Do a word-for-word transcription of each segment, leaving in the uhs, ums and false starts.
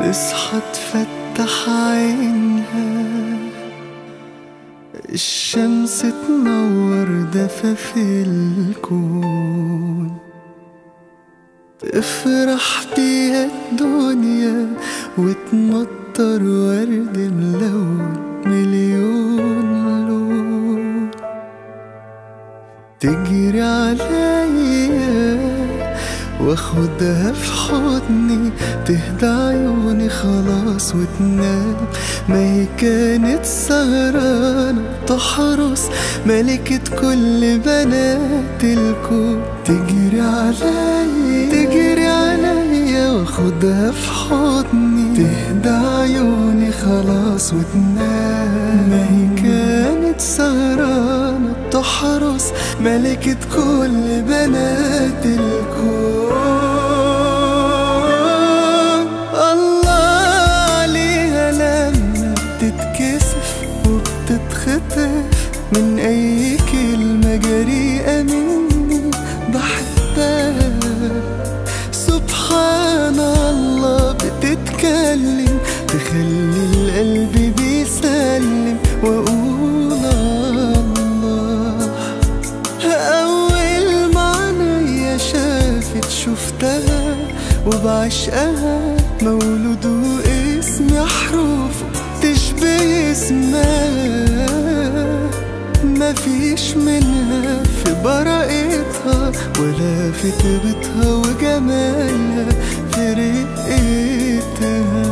تصحى تفتح عينها، الشمس تنور دفى في الكون، تفرح بيها الدنيا وتمطر ورد ملون مليون لون. تجري عليا واخدها في حضني، تهدى عيوني خلاص وتنام. ما هي كانت سهرانة تحرس ملكة كل بنات الكون. تجري عليا تجري عليا واخدها في حضني، تهدى عيوني خلاص وتنام. ما هي كانت سهرانة تحرس ملكة كل بنات الكون. وبتتخطف من أي كلمة جريئة مني بحبها. سبحان الله بتتكلم تخلي القلب بيسلم وأقول الله. أول ما عينيا شافت شفتها وبعشقها، مولود واسمي حروفه تشبه اسمها. مفيش منها في براءتها ولا في طيبتها وجمالها في رقتها.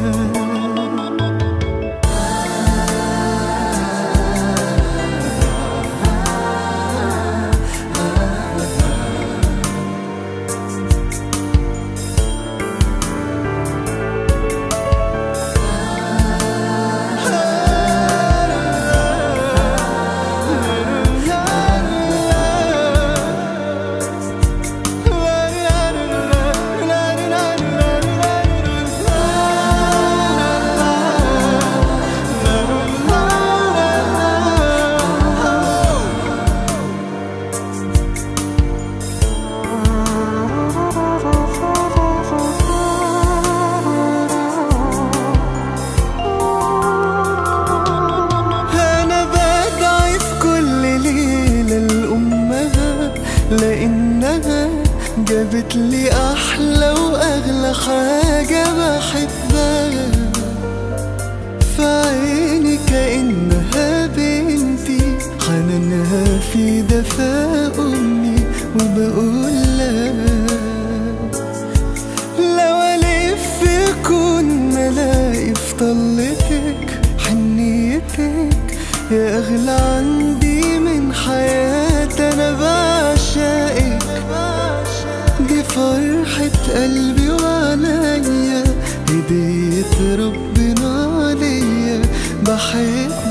لأنها جابت لي أحلى وأغلى حاجة بحبها. في عيني كأنها بنتي، حنانها في دفا أمي. وبقول لها لو ألف كون ملاقي في طلتك حنيتك يا أغلى عندي من حياتي. أنا بعشقك دي فرحة قلبي وعليا هدية ربنا ليا. بحب